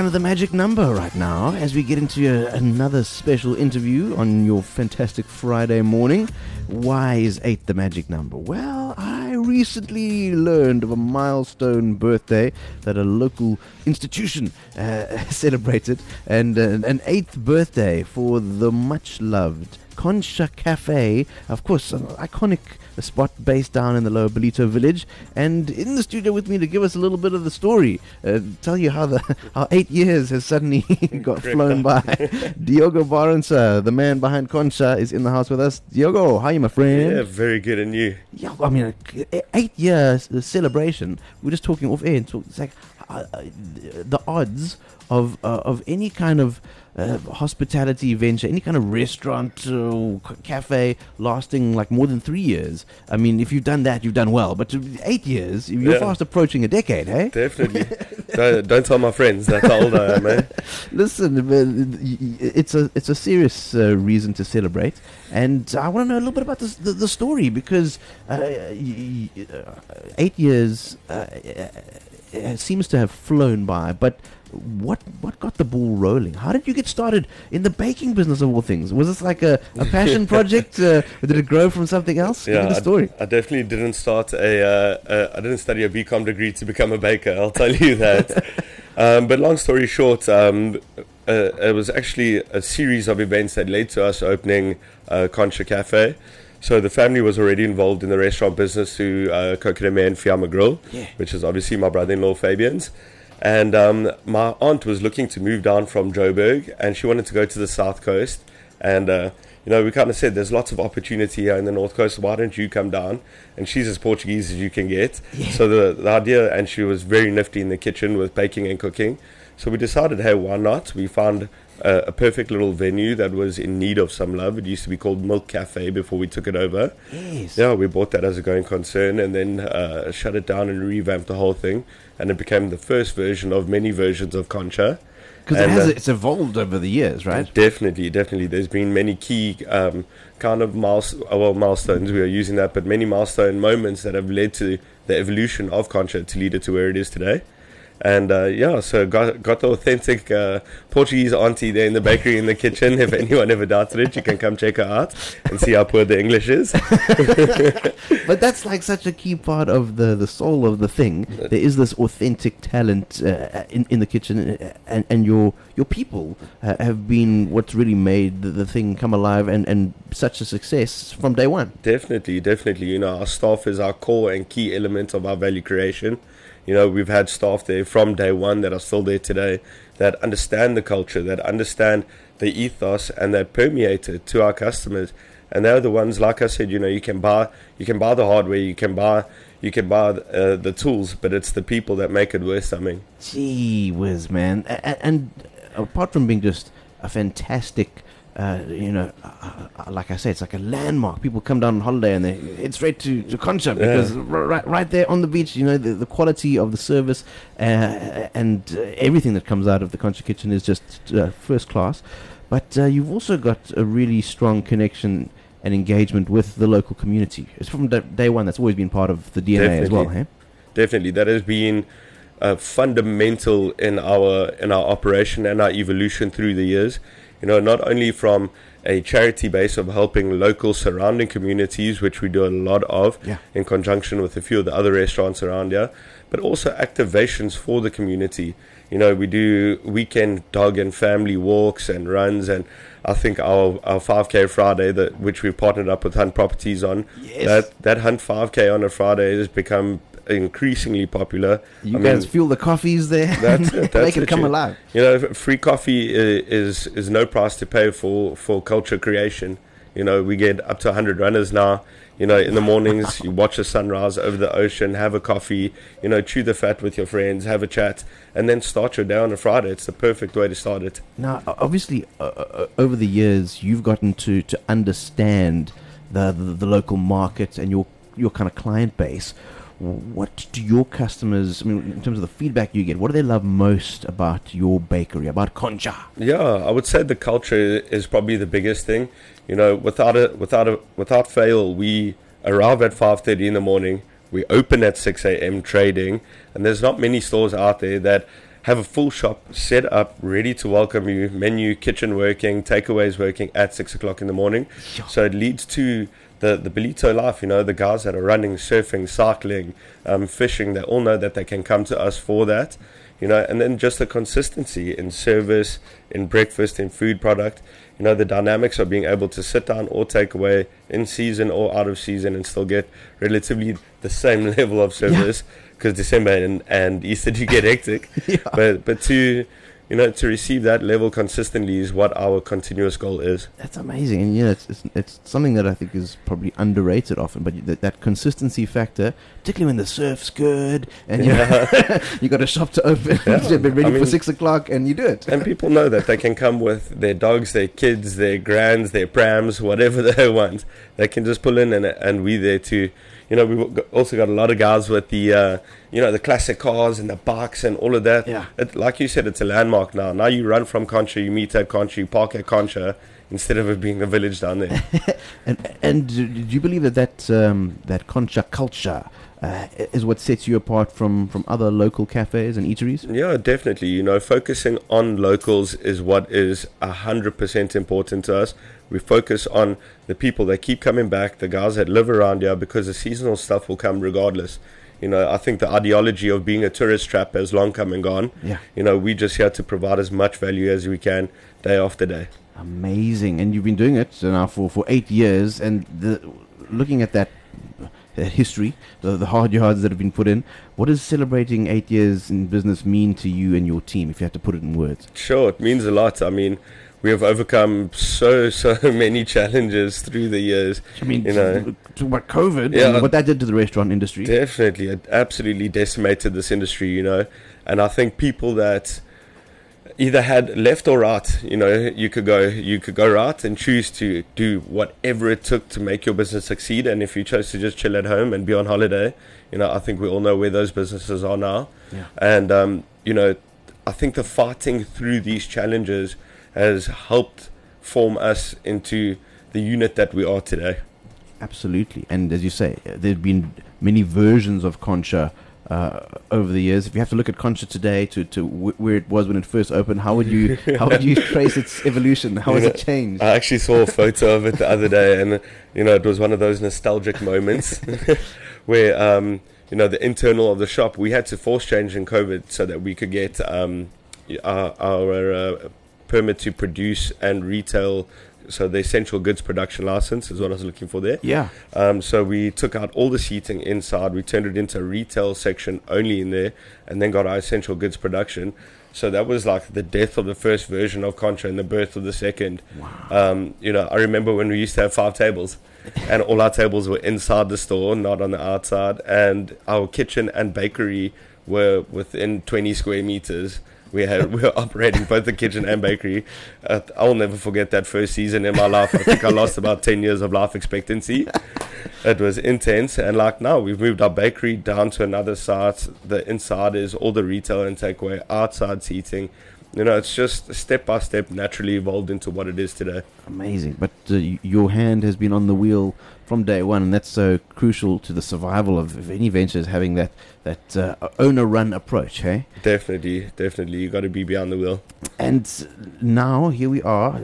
of the magic number right now as we get into another special interview on your fantastic Friday morning. Why is 8 the magic number? Well, I recently learned of a milestone birthday that a local institution celebrated, and an 8th birthday for the much-loved Concha Cafe, of course, an iconic spot based down in the Lower Belito village. And in the studio with me to give us a little bit of the story, tell you how 8 years has suddenly got flown by. Diogo Barronza, the man behind Concha, is in the house with us. Diogo, how are you, my friend? Yeah, very good, and you? Yeah, I mean, 8 years celebration. We're just talking off air. It's like the odds of any kind of hospitality venture, any kind of restaurant or cafe lasting like more than 3 years. I mean, if you've done that, you've done well. But 8 years, you're fast approaching a decade, hey? Definitely. don't tell my friends that's how old I am, eh? Listen, it's a serious reason to celebrate, and I want to know a little bit about the story, because 8 years seems to have flown by, but what got the ball rolling? How did you get started in the baking business of all things? Was this like a passion project? Or did it grow from something else? Yeah, Give me the story. I definitely didn't start I didn't study a BCom degree to become a baker, I'll tell you that. But long story short, it was actually a series of events that led to us opening Concha Cafe. So the family was already involved in the restaurant business through Kokireme and Fiamma Grill, which is obviously my brother-in-law Fabian's. And my aunt was looking to move down from Joburg, and she wanted to go to the South Coast. And, we kind of said, there's lots of opportunity here in the North Coast. Why don't you come down? And she's as Portuguese as you can get. Yeah. So the idea, and she was very nifty in the kitchen with baking and cooking. So we decided, hey, why not? We found a perfect little venue that was in need of some love. It used to be called Milk Cafe before we took it over. Yes. Yeah, we bought that as a going concern, and then shut it down and revamped the whole thing. And it became the first version of many versions of Concha. Because it's evolved over the years, right? Definitely. There's been many key kind of milestones, we are using that, but many milestone moments that have led to the evolution of Concha to lead it to where it is today. And so got the authentic Portuguese auntie there in the bakery in the kitchen. If anyone ever doubted it, you can come check her out and see how poor the English is. But that's like such a key part of the soul of the thing. There is this authentic talent in the kitchen, and your people have been what's really made the thing come alive and such a success from day one. Definitely. Our staff is our core and key element of our value creation. We've had staff there from day one that are still there today, that understand the culture, that understand the ethos, and that permeate it to our customers. And they're the ones, like I said, you can buy the hardware, you can buy the tools, but it's the people that make it worth something. Gee whiz, man! And apart from being just a fantastic, like I said, it's like a landmark. People come down on holiday and they head straight to Concha because right there on the beach, the quality of the service and everything that comes out of the Concha kitchen is just first class. But you've also got a really strong connection and engagement with the local community. It's from day one. That's always been part of the DNA as well, hey? Definitely, that has been fundamental in our operation and our evolution through the years. Not only from a charity base of helping local surrounding communities, which we do a lot of in conjunction with a few of the other restaurants around here, but also activations for the community. We do weekend dog and family walks and runs, and I think our 5K Friday, which we've partnered up with Hunt Properties on, that Hunt 5K on a Friday has become increasingly popular. You guys fuel the coffees there. That's make it come alive. Free coffee is no price to pay for culture creation. We get up to 100 runners now. In the mornings, you watch the sunrise over the ocean, have a coffee, chew the fat with your friends, have a chat, and then start your day on a Friday. It's the perfect way to start it. Now, obviously, over the years, you've gotten to understand the local market and your kind of client base. What do your customers, in terms of the feedback you get, what do they love most about your bakery, about Concha? Yeah, I would say the culture is probably the biggest thing. Without fail, we arrive at 5:30 in the morning. We open at 6 a.m. trading, and there's not many stores out there that have a full shop set up, ready to welcome you, menu, kitchen working, takeaways working at 6 o'clock in the morning. Yeah. So it leads to the Bellito life, the guys that are running, surfing, cycling, fishing, they all know that they can come to us for that, and then just the consistency in service, in breakfast, in food product, the dynamics of being able to sit down or take away in season or out of season and still get relatively the same level of service, because December and Easter do get hectic. Yeah. But to receive that level consistently is what our continuous goal is. That's amazing, and it's something that I think is probably underrated often. But that consistency factor, particularly when the surf's good, and you got a shop to open, be ready for 6 o'clock, and you do it. And people know that they can come with their dogs, their kids, their grands, their prams, whatever they want. They can just pull in, and we're there to. We've also got a lot of guys with the, the classic cars and the bikes and all of that. Yeah. Like you said, it's a landmark now. Now you run from Concha, you meet at Concha, you park at Concha, instead of it being a village down there. and do you believe that Concha culture is what sets you apart from other local cafes and eateries? Yeah, definitely. Focusing on locals is what is 100% important to us. We focus on the people that keep coming back, the guys that live around here, because the seasonal stuff will come regardless. I think the ideology of being a tourist trap has long come and gone. Yeah. We just here to provide as much value as we can day after day. Amazing. And you've been doing it now for 8 years, and looking at that history, the hard yards that have been put in, what does celebrating 8 years in business mean to you and your team, if you had to put it in words? Sure, it means a lot. I mean, we have overcome so many challenges through the years. I mean, talk about COVID and what that did to the restaurant industry. Definitely, it absolutely decimated this industry, and I think people that either had left or right, you could go right and choose to do whatever it took to make your business succeed. And if you chose to just chill at home and be on holiday, I think we all know where those businesses are now. Yeah. And I think the fighting through these challenges has helped form us into the unit that we are today. Absolutely. And as you say, there have been many versions of Concha over the years. If you have to look at Concha today to where it was when it first opened, how would you trace its evolution? How has it changed? I actually saw a photo of it the other day, and it was one of those nostalgic moments where the internal of the shop, we had to force change in COVID so that we could get our permit to produce and retail, so the essential goods production license is what I was looking for there. Yeah. So we took out all the seating inside, we turned it into a retail section only in there, and then got our essential goods production. So that was like the death of the first version of Concha and the birth of the second. Wow. I remember when we used to have 5 tables, and all our tables were inside the store, not on the outside, and our kitchen and bakery were within 20 square meters. We were operating both the kitchen and bakery. I'll never forget that first season in my life. I think I lost about 10 years of life expectancy. It was intense. And like now, we've moved our bakery down to another site. The inside is all the retail and takeaway, outside seating. It's just step by step naturally evolved into what it is today. Amazing. But your hand has been on the wheel from day one, and that's so crucial to the survival of any ventures, having that owner-run approach, hey? Definitely. You got to be behind the wheel. And now, here we are,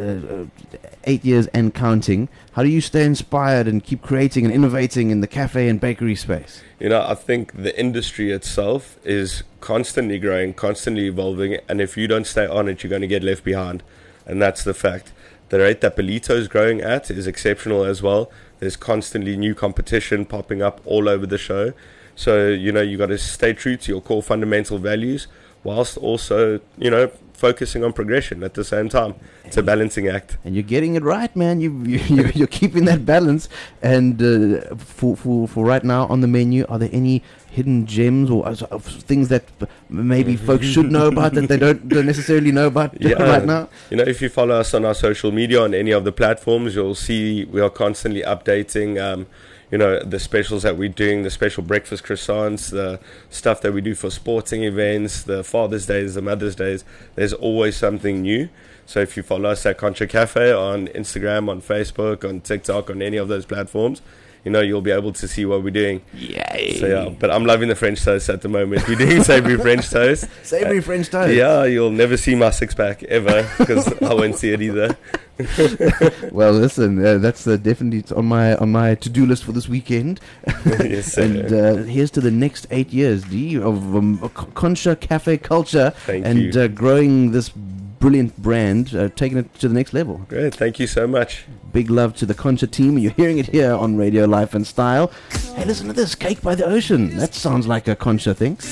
8 years and counting. How do you stay inspired and keep creating and innovating in the cafe and bakery space? I think the industry itself is constantly growing, constantly evolving, and if you don't stay on it, you're going to get left behind. And that's the fact. The rate that Bellito is growing at is exceptional as well. There's constantly new competition popping up all over the show. So, you got to stay true to your core fundamental values, whilst also, focusing on progression at the same time. It's a balancing act. And you're getting it right, man. You're keeping that balance. And for right now on the menu, are there any hidden gems or things that maybe folks should know about that they don't necessarily know about right now? If you follow us on our social media on any of the platforms, you'll see we are constantly updating the specials that we're doing, the special breakfast croissants, the stuff that we do for sporting events, the Father's Days, the Mother's Days. There's always something new. So if you follow us at Concha Cafe on Instagram, on Facebook, on TikTok, on any of those platforms, you'll be able to see what we're doing. Yay! So yeah, but I'm loving the French toast at the moment. We're doing savory French toast. Savory French toast. Yeah, you'll never see my six pack ever because I won't see it either. Well, listen, that's definitely on my to-do list for this weekend. Yes, sir. And here's to the next 8 years, D, of Concha Cafe culture. Thank and you. Growing this brilliant brand, taking it to the next level. Great, thank you so much. Big love to the Concha team. You're hearing it here on Radio Life and Style. Hey, listen to this, Cake by the Ocean. That sounds like a Concha thing.